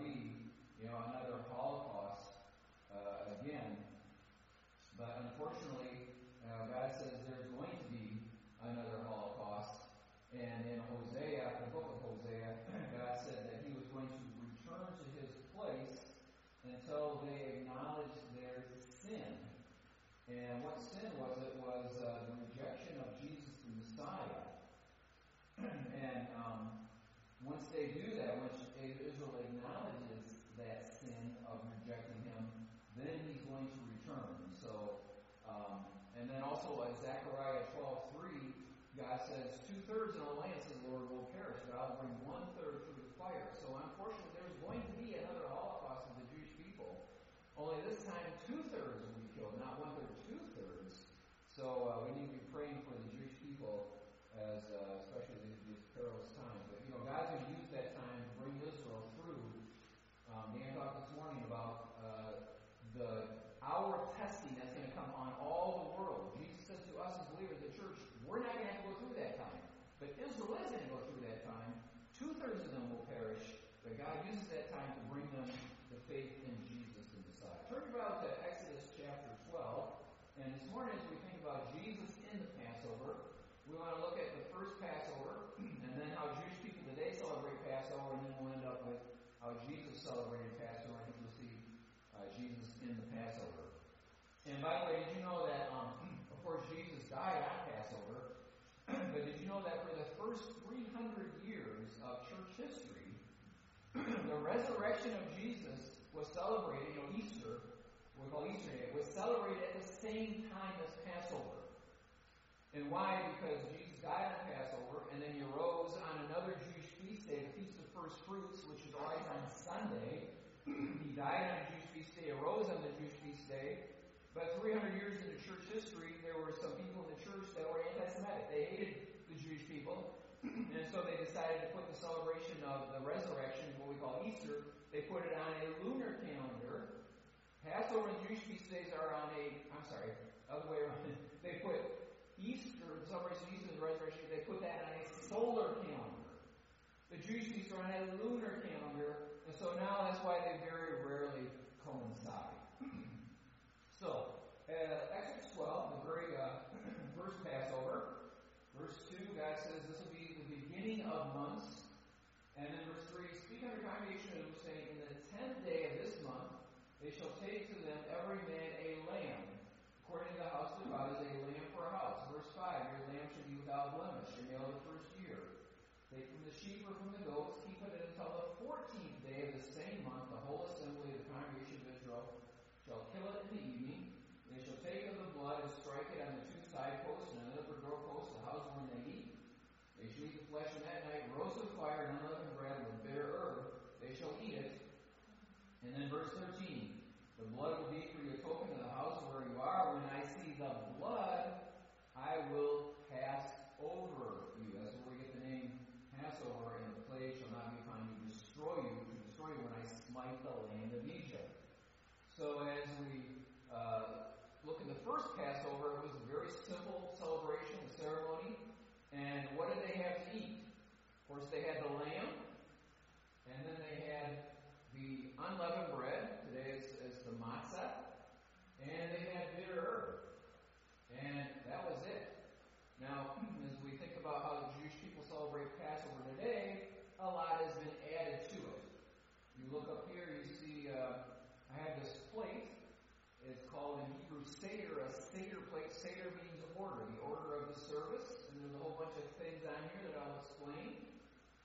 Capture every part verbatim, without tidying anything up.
be, you know, another Holocaust uh, again. But unfortunately, uh, God says there's going to be another Holocaust. And in Hosea, the book of Hosea, God said that He was going to return to His place until they acknowledged their sin. And what sin was? It was uh, the rejection of Jesus the Messiah. And um, once they do that, once Israel acknowledges that sin of rejecting Him, then He's going to return. So, um, and then also in Zechariah twelve three, God says, two-thirds of the land, says the Lord, will perish, but I'll bring one-third through the fire. So unfortunately, there's going to be another Holocaust of the Jewish people. Only this time, two-thirds will be killed, not one-third, two-thirds. So uh, we need to be praying for the Jewish people, as uh, especially these, these perilous times. But, you know, God's going to use that time to bring Israel through. Um, Dan talked this morning about uh, the hour of testing that's going to come on all the world. Jesus says to us as believers, the church, we're not going to have to go through that time. But Israel is going to go through that time. Two-thirds of them will perish. But God uses that time to bring them to faith in Jesus the Messiah. Turn your Bible to Exodus chapter twelve. And this morning, as we think about Jesus in the Passover, we want to look at the first Passover, and then how Jewish people today celebrate Passover, and then we'll end up with how Jesus celebrated Passover. I think we'll see uh, Jesus in the Passover. And by the way, did you know that, um, of course, Jesus died on Passover, but did you know that for the first three hundred years of church history, the resurrection of Jesus was celebrated, you know, Easter, what we call Easter Day, was celebrated at the same time as Passover. And why? Because Jesus died on Passover, and then He arose on another Jewish feast day, the Feast of First Fruits, which is always on Sunday. He died on a Jewish feast day, arose on the Jewish feast day. But three hundred years into church history, there were some people in the church that were anti-Semitic. They hated the Jewish people, and so they decided to put the celebration of the resurrection, what we call Easter, they put it on a lunar calendar. Passover and Jewish feast days are on a, I'm sorry, other way around. They put Easter, the celebration of Easter and the resurrection, they put that on a solar calendar. The Jewish feasts are on a lunar calendar, and so now that's why they very rarely coincide. So, uh, Exodus twelve, the very uh, first Passover, verse two, God says this will be the beginning of months. And then verse three, speak unto the congregation of Israel, saying, in the tenth day of this month, they shall take to them every man a lamb, according to the house of God, is a lamb for a house. Verse five, your lamb shall be without blemish, your male the first year. Take from the sheep or from the goats, keep it until the fourteenth day of the same month, the whole assembly of the congregation of Israel shall kill it in the evening. They shall take of the blood and strike it on the two side posts and on the upper door posts of the house wherein they eat. They shall eat the flesh on that night, roast with fire and unleavened bread with bitter herb. They shall eat it. And then verse thirteen, the blood will be for you a token of the house where you are. When I see the blood, I will pass over you. That's where we get the name Passover, and the plague shall not be upon you to destroy you, to destroy you when I smite the land of Egypt. So as we uh, look at the first Passover, it was a very simple celebration, a ceremony. And what did they have to eat? Of course, they had the lamb, and then they had the unleavened bread. Today it's, it's the matzah. And they had bitter herb. And that was it. Now, as we think about how the Jewish people celebrate Passover today, a lot has been added to it. You look up here, you see, uh, I have this plate. It's called in Hebrew Seder, a Seder plate. Seder means order, the order of the service. And there's a whole bunch of things on here that I'll explain.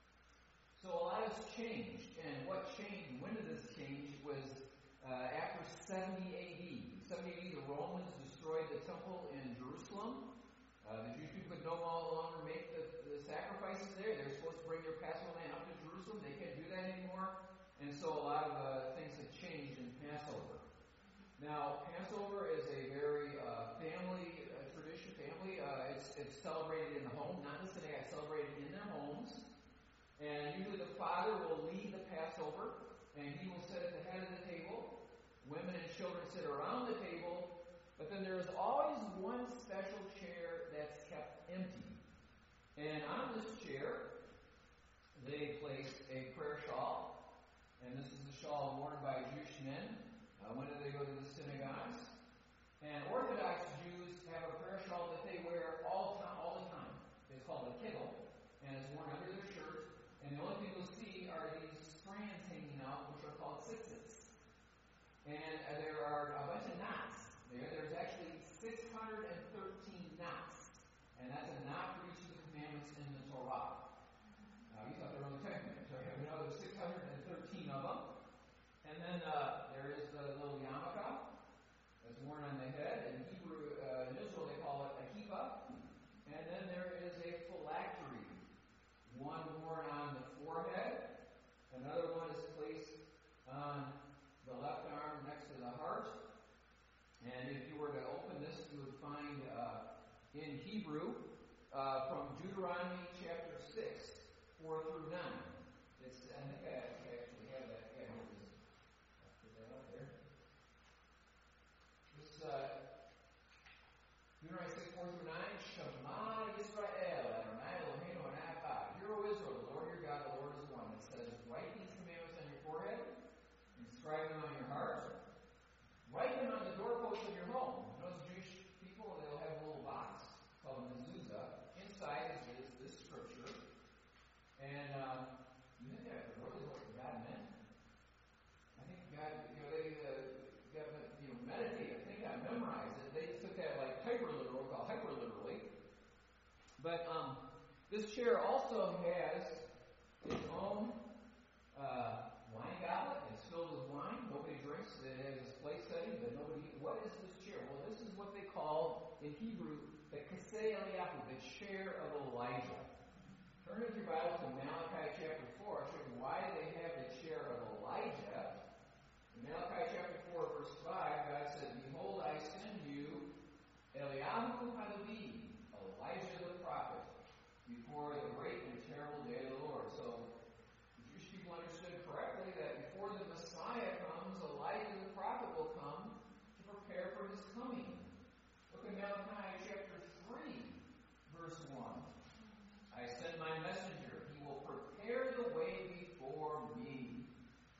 So a lot has changed. And what changed, when did this change, was uh, after seventy A D. seventy A D, the Romans destroyed the temple in Jerusalem. Uh, the Jewish people could no longer make the, the sacrifices there. They were supposed to bring their Passover lamb up to Jerusalem. They can't do that anymore. And so a lot of uh, things have changed in Passover. Now, Passover is a very uh, family uh, tradition. Family, uh, it's, it's celebrated in the home. Not just today, it's celebrated in their homes. And usually the father will lead the Passover, and he will sit at the head of the table. Women and children sit around the table. But then there's always one special chair that's kept empty. And on this chair, they place a prayer shawl. And this is the shawl worn by Jewish men uh, when they go to the synagogues. And Orthodox Jews have a prayer shawl that they wear all, time, all the time. It's called a kittel, and it's worn under their shirt. And the only thing you'll see are these strands hanging out, which are called tzitzits. And uh, there are a bunch of knots there. There's actually six hundred thirteen knots. And that's a knot for each of the commandments in the Torah. Now, you thought there were only ten commandments, right? We know there's six hundred thirteen of them. And then uh, there is the little yarmulke that's worn on the head. In Hebrew, uh, in Israel, they call it a kippah. And then there is a phylactery, one worn on the forehead. Another one is placed on the left arm next to the heart. And if you were to open this, you would find uh, in Hebrew uh, from Deuteronomy chapter six, four through nine. It's, I think I actually have that. Yeah, here it is. I'll put that up there. This uh, Deuteronomy six, four through nine. Shema Yisrael, Adonai Eloheinu Echad. Hear, O Israel, the Lord your God, the Lord is one. It says, write these commandments on your forehead, inscribe them on your heart, write them on the doorposts of your home. You know, those Jewish people, they'll have a little box called a mezuzah. Inside is this scripture. And um, you think that really what God meant? I think God, you know, they uh, got you know meditate. I think I memorized it. They took that like hyper literal, called hyper literally. But um, this chair also has its own uh, wine goblet. It's filled with wine. Nobody drinks. It has this place setting, but nobody. What is this chair? Well, this is what they call in Hebrew the Kasei Eliyahu, the chair of Elijah. Turn with your Bible to Malachi chapter four. I'll show you why they have the chair of Elijah. In Malachi chapter four, verse five, God said, behold, I send you Eliyahu Hanavi, Elijah the prophet, before the great and terrible day of the Lord. So the Jewish people understood correctly that before the Messiah comes, Elijah the prophet will come to prepare for his coming. Look at Malachi chapter three, verse one. I send my messenger. He will prepare the way before me.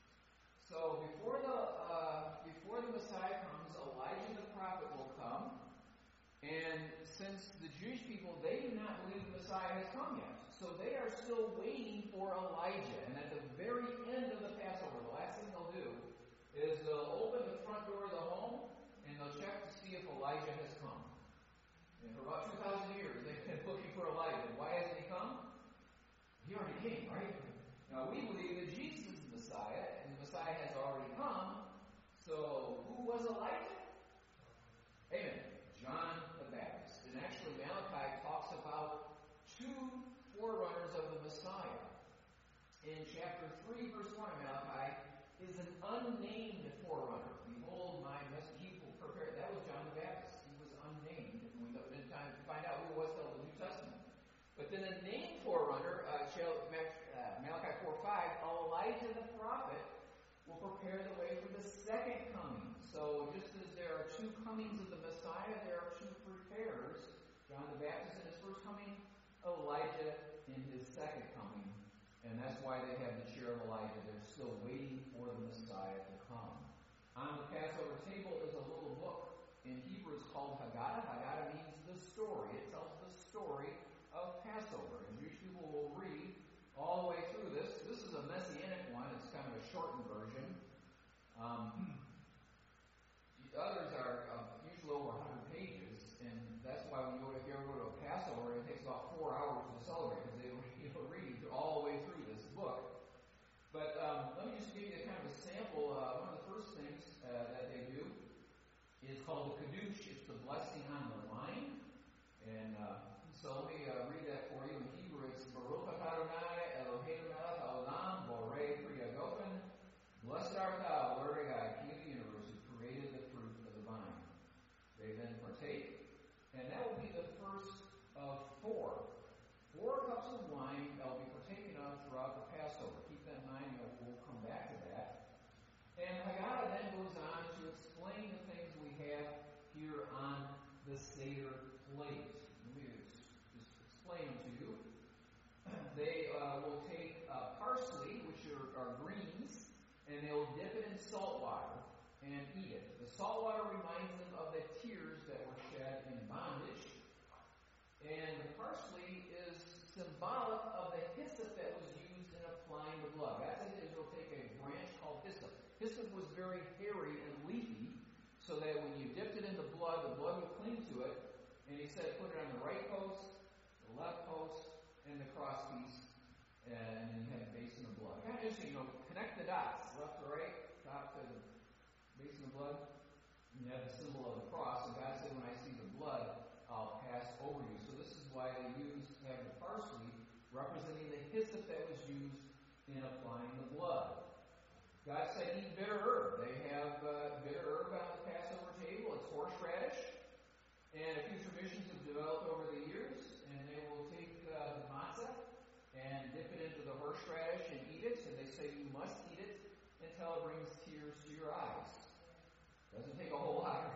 So before the uh, before the Messiah comes, Elijah the prophet will come. And since the Jewish people, they do not believe the Messiah has come yet. So they are still waiting for Elijah. And at the very end of the Passover, the last thing they'll do is they'll open the front door of the home and they'll check to see if Elijah has come. And for about two thousand years, they've been looking for Elijah. Why hasn't he come? He already came, right? Now, we believe that Jesus is the Messiah, and the Messiah has already come. So, who was Elijah? Amen. John the Baptist. And actually, Malachi talks about two forerunners of the Messiah. In chapter three, verse one of Malachi, is an unnamed forerunner. Behold, my message, he will prepare. That was John the Baptist. He was unnamed. We didn't have time to find out who it was till the New Testament. But then a named forerunner, uh, Malachi four five, Elijah the prophet will prepare the way for the second coming. So just as there are two comings of the Messiah, there are two preparers. John the Baptist in his first coming, Elijah in his second coming. And that's why they have the chair of Elijah. They're still waiting for the Messiah to come. On the Passover table is a little book. In Hebrew it's called Haggadah. Haggadah means the story. It tells the story of Passover. And Jewish people will read all the way through this. This is a messianic one. It's kind of a shortened version. Um, the others are uh, usually over one hundred pages, and that's why when you go to, if you ever go to a Passover, it takes about four hours to celebrate because they will read all the way through this book. But um, let me just give you a kind of a sample. Uh, one of the first things uh, that they do is called the Kiddush. It's the blessing on the wine. And uh, so let me uh, read that for you. In Hebrew, it's Baruch atah Adonai Eloheinu melech haolam borei pri hagofen. Blessed art thou, Lord God, King of the universe, who created the fruit of the vine. They then partake, and that will be the first of four. Four cups of wine that will be partaken of throughout the Passover. Keep that in mind. We'll, we'll come back to that. And Haggadah then goes on to explain the things we have here on the Seder plate. Let me just, just explain them to you. They uh, will take uh, parsley, which are, are greens, and they will dip it in salt water and eat it. The salt water reminds them of the tears that were shed in bondage. And the parsley is symbolic of the hyssop that was used in applying the blood. God said Israel take a branch called hyssop. Hyssop was very hairy and leafy, so that when you dipped it in the blood, the blood would cling to it. And he said put it on the right post, the left post, and the cross piece. And then you had the basin of blood. Kind of interesting, you know, connect the dots, left to right, top to the basin of blood. You have the symbol of the cross, and God said, when I see the blood, I'll pass over you. So this is why they used, have the parsley, representing the hyssop that was used in applying the blood. God said, eat bitter herb. They have uh, bitter herb on the Passover table. It's horseradish. And a few traditions have developed over the years, and they will take uh, the matzah and dip it into the horseradish and eat it. And they say you must eat it until it brings tears to your eyes. Doesn't take a whole lot.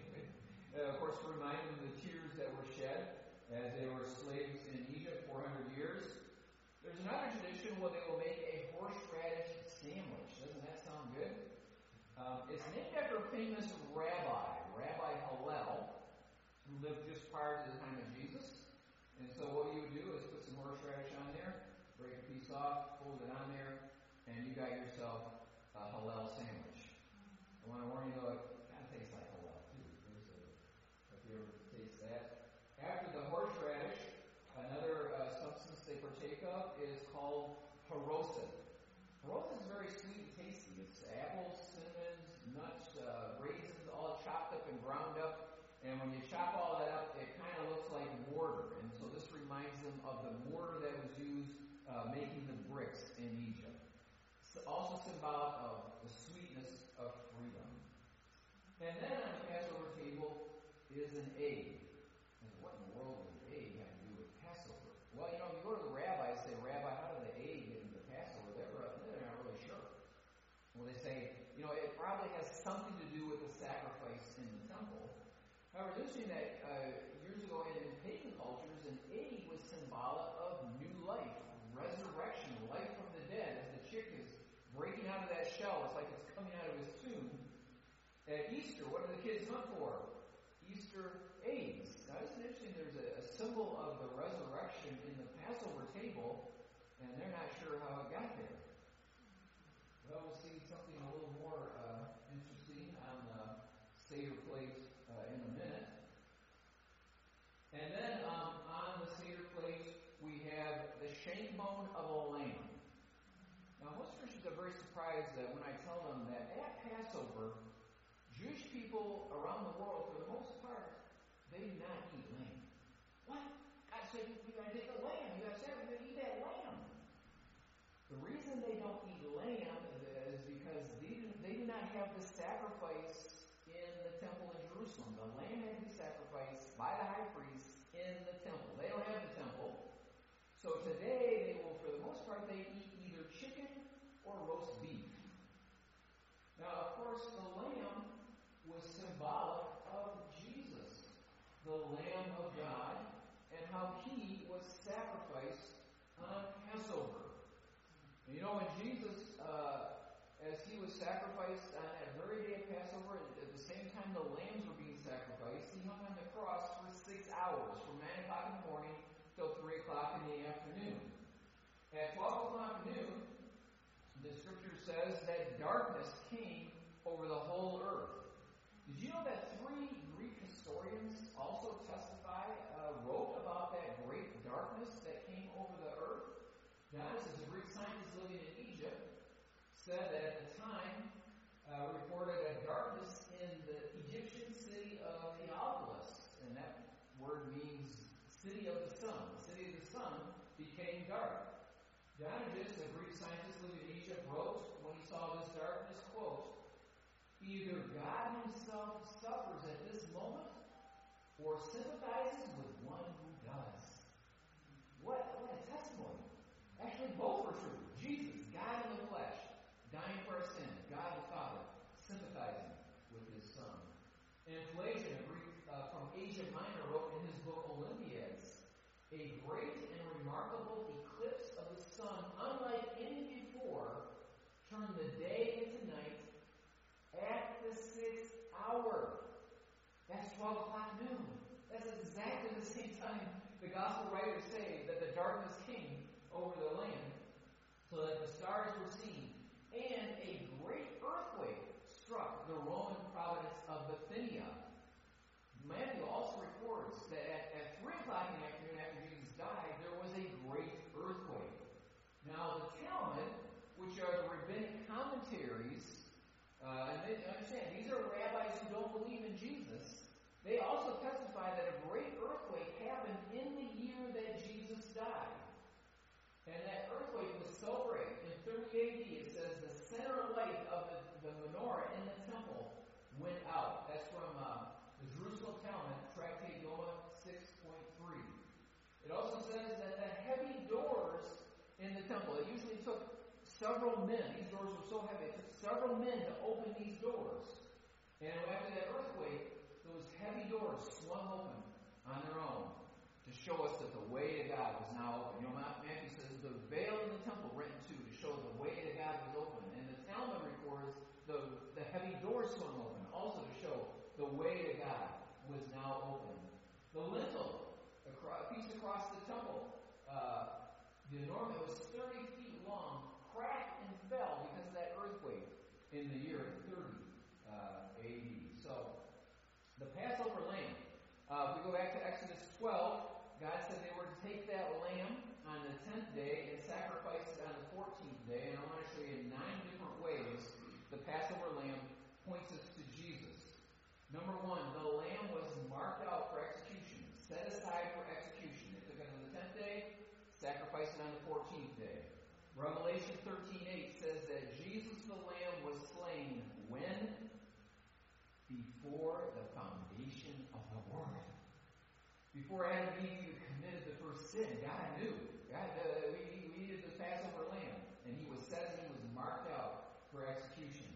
uh, of course, to remind them of the tears that were shed as they were slaves in Egypt four hundred years. There's another tradition where they will make a horseradish sandwich. Doesn't that sound good? Um, it's named after a famous rabbi, Rabbi Hillel, who lived just prior to the time of Jesus. And so what you would do is put some horseradish on there, break a piece off, fold it on there, and you got yourself a Hillel sandwich. I want to warn you, though, it kind of tastes like Hillel, too. There's a, if you ever taste that. After the horseradish, another uh, substance they partake of is called haroset. Haroset is very sweet and tasty. It's apples, cinnamon, nuts, uh, raisins, all chopped up and ground up. And when you chop all that up, it kind of looks like mortar. And so this reminds them of the mortar that was used uh, making the bricks in Egypt. It's also symbolic of the sweetness of freedom. And then on the Passover table is an egg. And what in the world does an egg have to do with Passover? Well, you know, you go to the rabbi and say, Rabbi, how did the egg get into Passover? They're, they're not really sure. Well, they say, you know, it probably has something to do with the sacrifice in the temple. However, it's interesting that uh, years ago in, in pagan cultures, an egg was symbolic of new life, resurrection, life from the dead. As the chick is breaking out of that shell, it's like it's coming out of his tomb. At Easter, what do the kids hunt for? Easter eggs. Now, isn't it interesting? There's a, a symbol of the resurrection in the Passover table, and they're not sure how it got there. Well, we'll see something a little more uh, interesting on the Seder plate uh, in a minute. And then um, on the Seder plate, we have the shank bone of a lamb. Now, most Christians are very surprised that when I tell them that at Passover, Jewish people around the world, for the most part, they do not eat lamb. What? God said, you got to take the lamb. You got to say, we're going to eat that lamb. The reason they don't eat lamb is because they do, they do not have the sacrifice in the temple in Jerusalem. The lamb had to be sacrificed by the high priest in the temple. They don't have the temple. So today, they will, for the most part, they eat either chicken or roast beef. Now, of course, the lamb was symbolic of Jesus, the Lamb of God, and how he was sacrificed on Passover. And you know, when Jesus, uh, as he was sacrificed on that very day of Passover, at the same time the lambs were being sacrificed, he hung on the cross for six hours, from nine o'clock in the morning till three o'clock in the afternoon. At twelve o'clock noon, the scripture says that darkness came over the whole earth. Did you know that three Greek historians also testify, uh, wrote about that great darkness that came over the earth? Dionysius, a Greek scientist living in Egypt, said that at the time, uh, reported a darkness in the Egyptian city of Heliopolis. And that word means city of the sun. The city of the sun became dark. Dionysius, a Greek scientist living in Egypt, wrote when he saw this darkness, quote, either God himself suffers at this moment or sympathizes with one who does. What, what a testimony. Actually, both were true. Jesus, God in the flesh, dying for our sin. God the Father, sympathizing with his Son. And Pelagian, a Greek uh, from Asia Minor, wrote in his book Olympiads, a great and remarkable eclipse of the sun, unlike any before, turn the day into night at the sixth hour. That's twelve o'clock noon. That's exactly the same time the gospel writers say that the darkness came over the land, so that the stars were seen. And a great earthquake struck the Roman province of Bithynia. Matthew also records that at, at three o'clock in the afternoon after Jesus died, there was a great earthquake. Now the Talmud, which are the rabbinic commentaries, uh, and they, understand, these are rabbis who don't believe in Jesus. They also testify that a great earthquake happened in the year that Jesus died. And that earthquake was so great, in thirty A D, it says the center light of the, the menorah in the temple went out. That's from uh, the Jerusalem Talmud, Tractate Yoma six point three. It also says that the heavy doors in the temple, it usually took several men, these doors were so heavy, it took several men to open these doors. And after that earthquake, those heavy doors swung open on their own to show us that the way to God was now open. You know, Matthew says the veil in the temple rent in two to show the way to God was open. And the Talmud records the, the heavy doors swung open, also to show the way to God was now open. The lintel, across, piece across the temple, uh, the enormous, it was thirty feet long, cracked and fell because of that earthquake in the year thirty uh, A D. So, the Passover lamb. Uh, if we go back to Exodus twelve, God said they were to take that lamb on the tenth day and sacrifice it on the fourteenth day. And I want to show you nine different ways the Passover lamb points us to Jesus. Number one, the lamb was marked out for execution, set aside for execution. They took it on the tenth day, sacrificed it on the fourteenth day. Revelation thirteen eight says that Jesus the Lamb was slain when? Before the foundation of the world. Before Adam and Eve even committed the first sin, God knew. God, uh, we, we needed the Passover lamb. And he was says he was marked out for execution.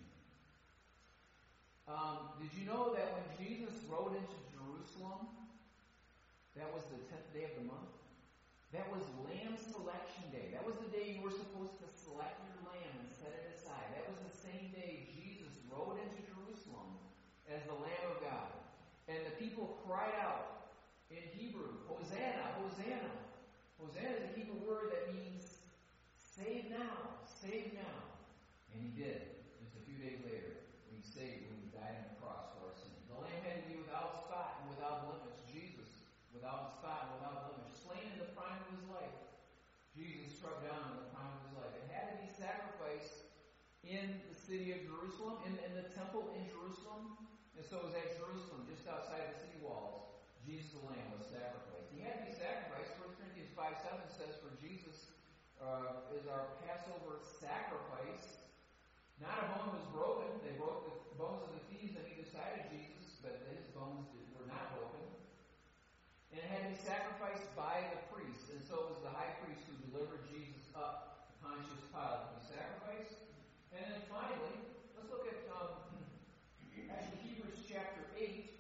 Um, did you know that when Jesus rode into Jerusalem, that was the tenth day of the month? That was Lamb Selection Day. That was the day you were supposed to select your lamb and set it aside. That was the same day Jesus rode into Jerusalem as the Lamb of God. And the people cried out in Hebrew, Hosanna, Hosanna. Hosanna is a Hebrew word that means save now, save now. And he did, just a few days later, when he saved, when he died on the cross for our sins. The Lamb had to be without spot and without blemish. Jesus, without spot and without blemish, slain in the prime of his life. Jesus struck down in the prime of his life. It had to be sacrificed in the city of Jerusalem, in, in the temple in Jerusalem. And so it was at Jerusalem, just outside the city walls, Jesus the Lamb was sacrificed. He had to be sacrificed. First Corinthians five seven says, for Jesus uh, is our Passover sacrifice. Not a bone was broken. They broke the bones of the thieves on either side of Jesus, but his bones were not broken. And it had to be sacrificed by the priest. And so it was the high priest who delivered Jesus up to Pontius Pilate to be sacrificed. And then finally, let's look at um, actually Hebrews chapter eight.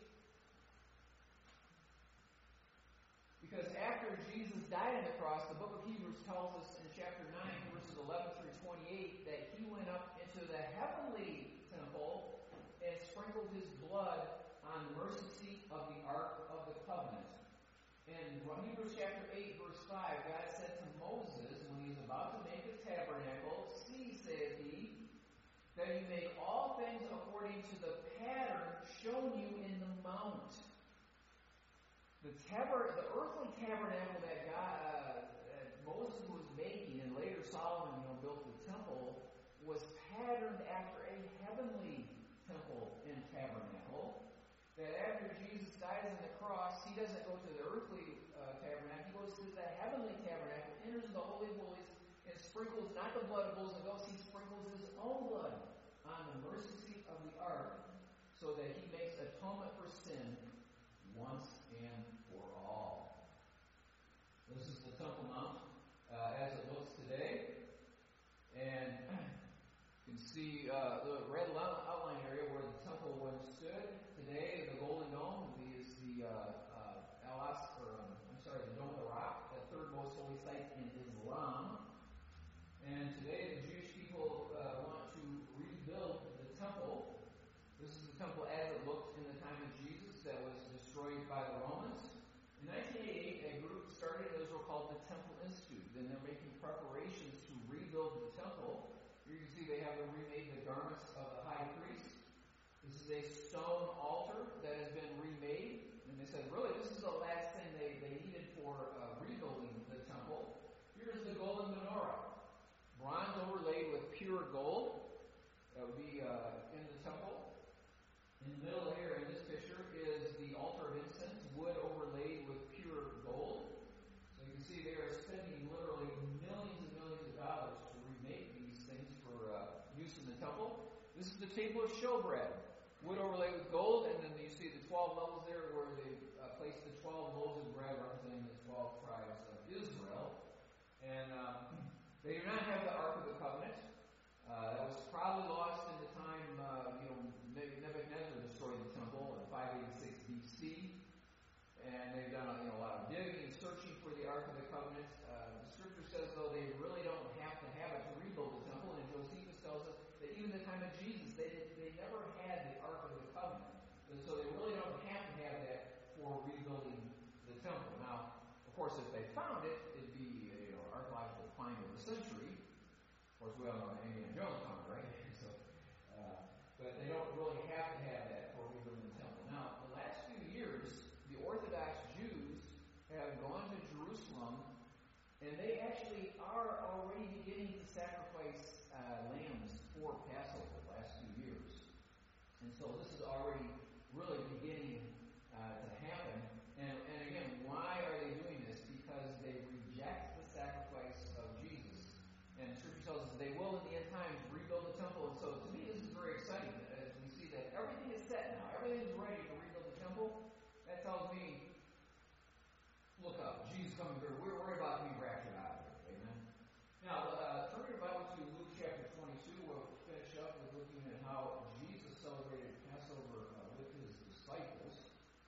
Because after Jesus died on the cross, the book of Hebrews tells us in chapter nine, verses eleven through twenty-eight, that he went up into the heavenly temple and sprinkled his blood on the mercy seat of the Ark of the Covenant. In Hebrews chapter eight, verse five, God said to Moses, when he was about to make the tabernacle, see, saith he, that you make all things according to the pattern shown you in the mount. The, taber- the earthly tabernacle that God, uh, that Moses was making, and later Solomon, you know, built the temple, was patterned after a heavenly temple and tabernacle. That after Jesus dies on the cross, he doesn't go to the earthly uh, tabernacle; he goes to the heavenly tabernacle, enters the Holy of Holies, and sprinkles not the blood of bulls and goats; he sprinkles his own blood on the mercy seat of the ark, so that he makes atonement for sin once and for all. This is the Temple Mount uh, as it looks today. And you can see uh, the red outline area where the temple once stood. Today, the Golden Dome is the uh, uh, Al or um, I'm sorry, the Dome of the Rock, the third most holy site in Islam. And today, the Jewish people uh, want to This is the temple as it looked in the time of Jesus that was destroyed by the Romans. In nineteen eighty-eight, a group started in Israel called the Temple Institute, and they're making preparations to rebuild the temple. Here you can see they have remade the garments of the high priest. This is a stone altar that has been remade, and they said, really, this is the last thing they, they needed for uh, rebuilding the temple. Here's the golden menorah, bronze overlaid with pure gold. That would be uh, in the temple. In the middle here in this picture is the altar of incense, wood overlaid with pure gold. So you can see they are spending literally millions and millions of dollars to remake these things for uh, use in the temple. This is the table of showbread, wood overlaid with gold, and then you see the twelve levels there where they uh, placed the twelve loaves of bread representing the twelve tribes of Israel. And um, they do not have the Ark of the Covenant. Uh, that was probably lost in the time, uh, you know, Nebuchadnezzar destroyed the temple in five eighty-six B C, and they've done you know, a lot of digging and searching for the Ark of the Covenant. Uh, the Scripture says, though, they really don't have to have it to rebuild the temple, and Josephus tells us that even in the time of Jesus, they did, they never had the Ark of the Covenant, and so they really don't have to have that for rebuilding the temple. Now, of course, if they found it, it'd be you know archaeological find of the century. Of course, we all know Indiana Jones found it, right? so, uh, but they don't really have to have that for rebuilding the temple. Now, the last few years, the Orthodox Jews have gone to Jerusalem, and they actually are already beginning to sacrifice uh, lambs for Passover the last few years. And so this is already really beginning uh, to happen. And, and again, why are they doing this? Because they reject the sacrifice of Jesus. And Scripture tells us they will in the end times rebuild the temple. And so to me this is very exciting as we see that everything is set now. Everything is ready to rebuild the temple. That tells me, look up, Jesus coming here. We're worried about being raptured out of here. Amen. Now, uh, turn your Bible to Luke chapter twenty-two. We'll finish up with looking at how Jesus celebrated Passover uh, with his disciples.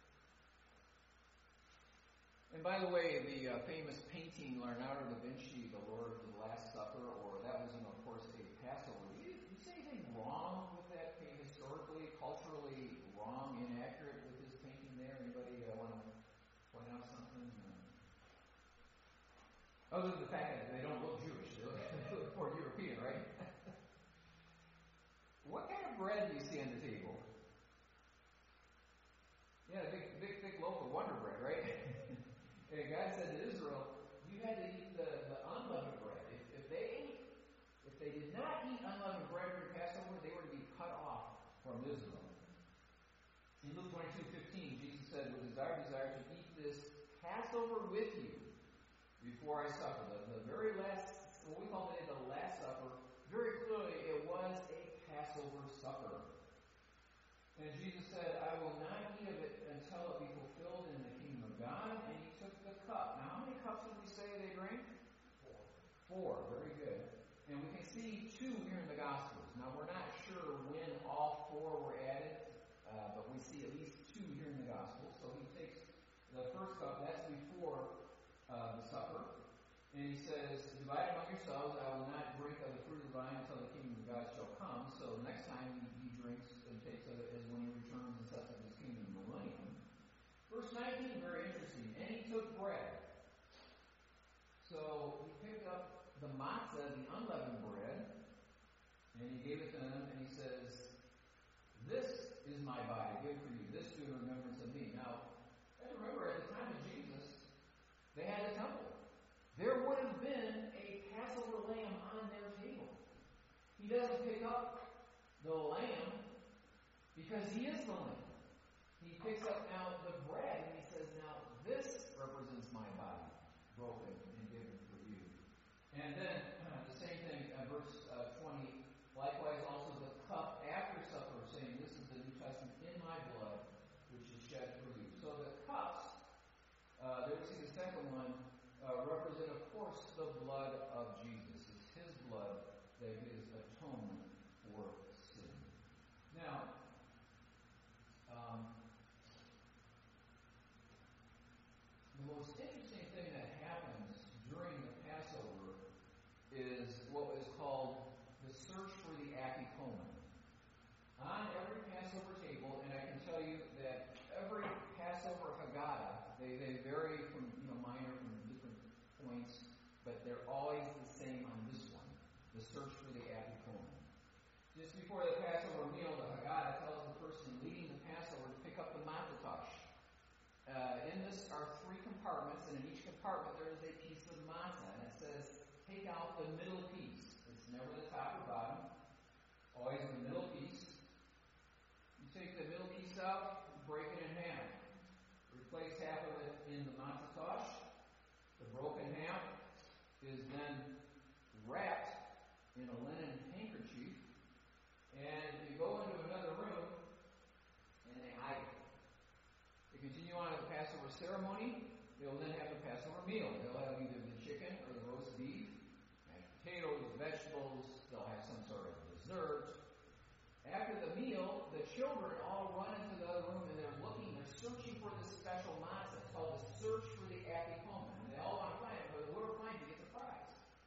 And by the way, the uh, famous painting Leonardo da Vinci, The Lord of the Last Supper, or that was, you know, of course, a Passover. Did you, did you say anything wrong with that painting, historically, culturally wrong, inaccurate with his painting there? Anybody uh, want to point out something? Uh, other than the fact that they don't look Jewish, they look, they look more European, right? What kind of bread do you see on the table? Yeah, a big, big, thick loaf of Wonder Bread, right? And God said to Israel, you had to eat the, the unleavened bread. If, if they ate, if they did not eat unleavened bread during Passover, they were to be cut off from Israel. In Luke twenty-two fifteen, Jesus said, it was our desire to eat this Passover with you before I suffer. The, the very last, what we call today the Last Supper, very clearly it was a Passover supper. And Jesus said, I will not eat of it until it be fulfilled in the kingdom of God. And he took the cup. Now, how many cups did we say they drank? Four. Four. Very good. And we can see two here in the Gospels. Now, we're not sure when all four were added, uh, but we see at least two here in the Gospels. So he takes the first cup. That's before uh, the supper. And he says, divide among yourselves. I will not drink of the fruit of the vine until the kingdom of God shall come. So next time he, he drinks and takes of it is when he returns and sets up his kingdom millennium. Verse nineteen, very interesting. And he took bread. So he picked up the matzah, the unleavened bread, and he gave it to them, and he says, this is my body, given for you. This do in remembrance of me. Now, and remember, at the time of Jesus, they had a temple. There would have been a Passover lamb on their table. He doesn't pick up the lamb because he is the lamb. He picks up now the bread and he says, now this represents my body, broken and given for you. And then uh, the same thing, uh, verse uh, twenty, likewise also the cup after supper, saying, this is the New Testament in my blood, which is shed for you. So the cups, uh, there we see the second one, Uh, represent, of course, the blood of Jesus. It's his blood that gives atonement for sin. Now, um, the most interesting thing that happens during the Passover Just before the Passover meal, the Haggadah tells the person leading the Passover to pick up the matzah. Uh, in this are three compartments, and in each compartment there is a piece of matzah, and it says, take out the middle piece. It's never the top or bottom, always the middle piece. You take the middle piece out, break it in half. Replace half of it in the matzah. The broken half is then wrapped in a linen handkerchief, and you go into another room, and they hide it. They continue on to the Passover ceremony. They'll then have the Passover meal. They'll have either the chicken or the roast beef, mashed potatoes, vegetables. They'll have some sort of dessert. After the meal, the children all run into the other room, and they're looking, they're searching for this special matzah. It's called the search for the apikomen. And they all want to find it, but the Lord finds it, gets a prize.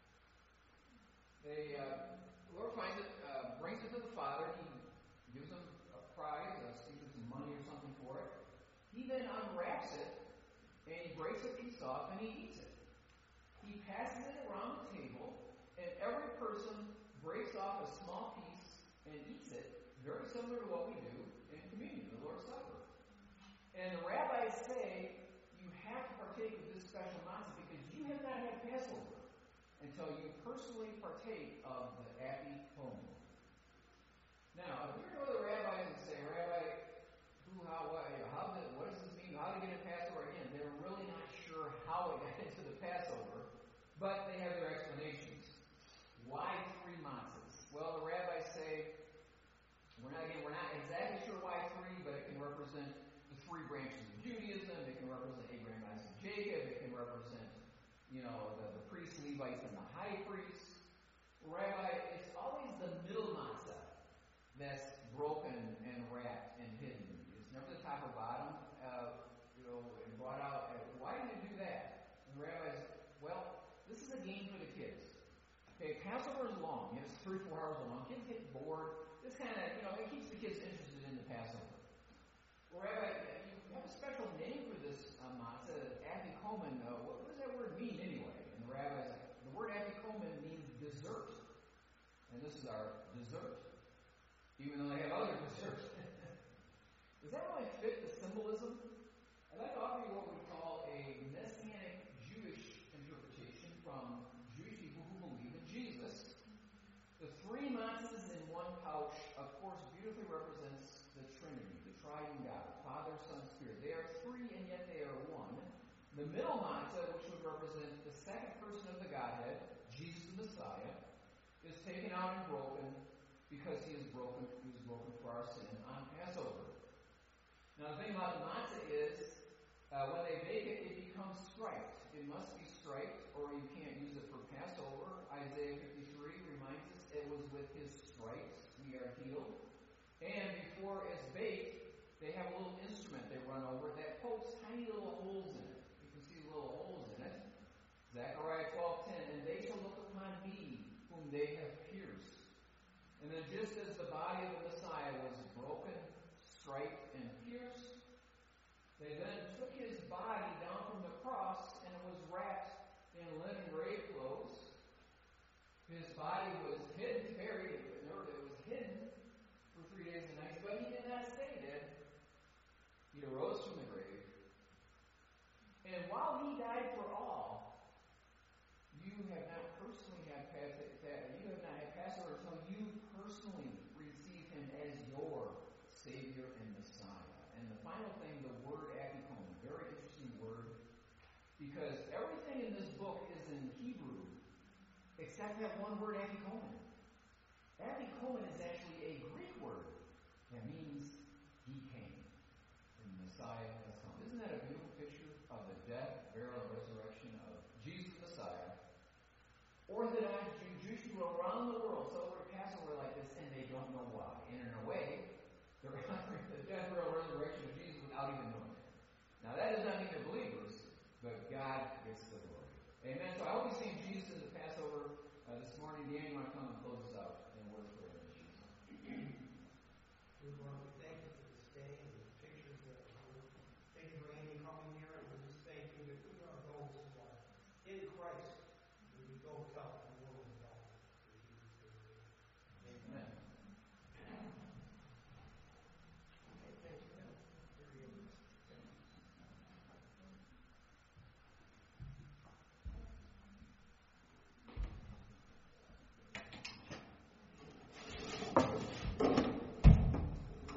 They, uh, the Lord finds it, uh, brings it to the Father. He gives them a prize, uh, either some money or something for it. He then unwraps it, and he breaks a piece off, and he eats it. He passes it around the table, and every person breaks off a small piece and eats it, very similar to what we do in communion, the Lord's Supper. And the rabbis say, you have to partake of this special matzah because you have not had Passover until you personally partake of the apikomen. Now, if you go to the rabbis and say, Rabbi, who, how, what, how did, what does this mean? How did it get in Passover? Again, they're really not sure how it got into the Passover, but they have their explanations. Why three matzahs? Well, the rabbis say, we're not, again, we're not exactly sure why three, but it can represent the three branches of Judaism. It can represent Abraham, Isaac, and Jacob. It can represent, you know, the, the priests, Levites, and the high priests. Rabbi, it's always the middle matzah that's broken and wrapped and hidden. It's never the top or bottom, uh, you know, and brought out. Uh, why did you do that? And the rabbis, well, this is a game for the kids. Okay, Passover is long. You know, it's three, four hours long. Kids get bored. This kind of, you know, it keeps the kids interested in the Passover. Well, Rabbi, you have a special name for this uh, matzah, apikomen. Uh, what, what does that word mean anyway? And the rabbi's like, the word apikomen means dessert. And this is our dessert. Even though they have other desserts. Does that really fit the symbolism? I'd like to offer you what we call a Messianic Jewish interpretation from Jewish people who believe in Jesus. The three matzahs in one pouch, of course, beautifully represents the Trinity, the Triune God, Father, Son, Spirit. They are three, and yet they are one. The middle matzah, which would represent the second person of the Godhead, Jesus the Messiah, is taken out and broken because he is broken, he was broken for our sin on Passover. Now, the thing about the matzah is, uh, when they bake it, it becomes striped. It must be striped, or you can't use it for Passover. Isaiah fifty-three reminds us it was with his stripes we are healed. And before it's baked, they have a little instrument they run over that pokes tiny little holes in it. You can see little holes in it. Zechariah twelve ten, and they shall look upon me, whom they have pierced. And then just as the body of the Messiah was broken, striped, and pierced, they then took his body down from the cross and it was wrapped in linen grave clothes. His body was hidden, buried, it was hidden for three days and nights, but he did not stay dead. He arose from the grave. And while he died for all, you have not personally had you have not had Passover until you personally receive him as your Savior and Messiah. And the final thing, the word apikomen, very interesting word, because everything in this book is in Hebrew except that one word apikomen. Apikomen is actually a Greek